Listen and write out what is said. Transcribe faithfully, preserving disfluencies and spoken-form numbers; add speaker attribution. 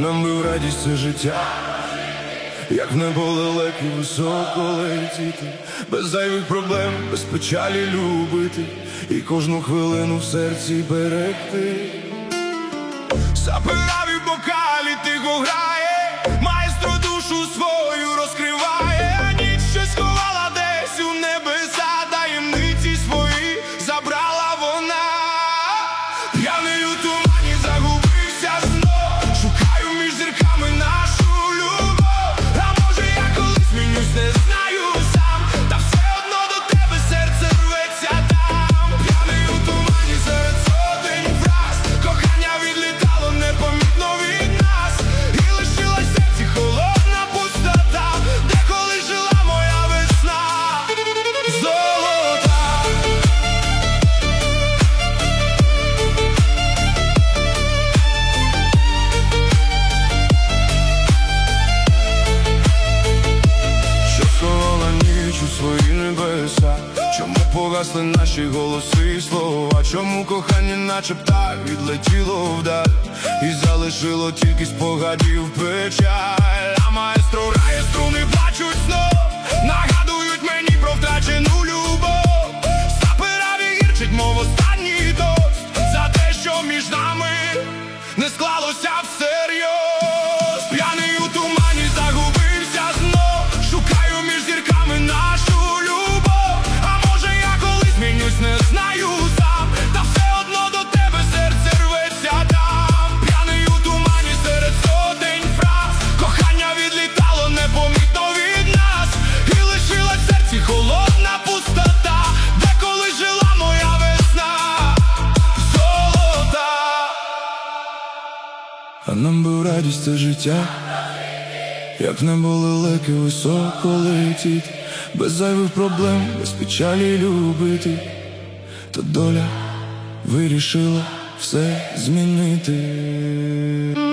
Speaker 1: нам би в радість це життя, як в небо лелеки високо летіти, без зайвих проблем, без печалі любити, і кожну хвилину в серці берегти. Сапера в бокалі тихо грає, маестро душу свою розкриває, а ніч щось сховала десь у небеса, таємниці свої забрала вона. П'яний у тумані загубився знов, шукаю між зірками нашу любов. А може я колись змінюсь, не знаю сам, та все одно до тебе серце рветься там. П'яний у тумані серед сотень фраз, кохання відлітало непомітно від нас, і лишилась в серці холодна пустота, де коли жила моя весна золота. Що сховала ніч у свої небеса? Чому погасли наші голоси і слова? Чому кохання наче птах відлетіло вдаль і залишило тільки спогадів печаль? А маестро грає, струни плачуть знов, нагадують мені про втрачену любов. Сапераві гірчить, мов останній тост, за те, що між нами не склалося всерйоз. П'яний у тумані загубився знов, шукаю між зірками нашу любов. А може я колись змінюсь, не знаю сам, та все одно до тебе серце рветься там. П'яний у тумані серед сотень фраз, кохання відлітало непомітно від нас, і лишилась в серці холодна пустота, де коли жила моя весна золота. А нам би в радість це життя, як в небо лелеки високо летіти, без зайвих проблем, без печалі любити. Та доля вирішила все змінити.